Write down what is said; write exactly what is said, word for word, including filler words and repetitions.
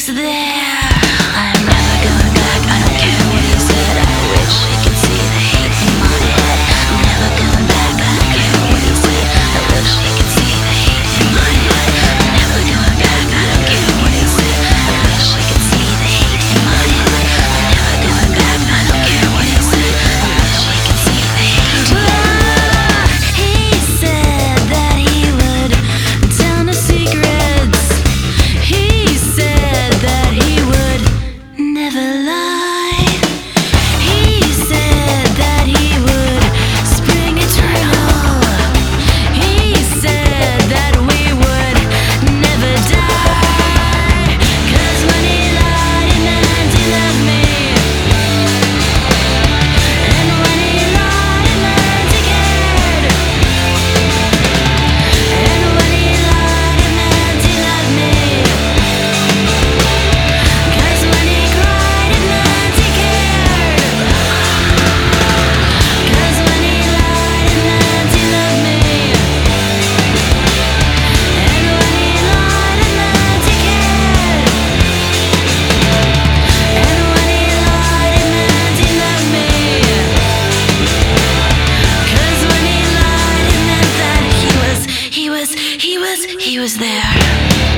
was there. I'm never going back, I don't care what he said. I wish he could see the hate in my head. I'm never going back, I don't care what he said. I wish he could see the hate in my head. I'm never going back, I don't care what he said. I wish he could see the hate in my head. I'm never going back, I don't care what he said. I wish he could see the hate in my head. He said that he would tell no secrets. He said that he would never lie. He said that he would spring eternal. He said that we would never die. 'Cause when he lied, it meant he loved me. And when he lied, it meant he cared. And when he lied, it meant he loved me. 'Cause when he cried, it meant he cared. 'Cause when he lied, it meant he loved me. And when he lied, it meant he cared. And when he lied, it meant he loved me. 'Cause when he lied, it meant that he was, he was, he was, he was there.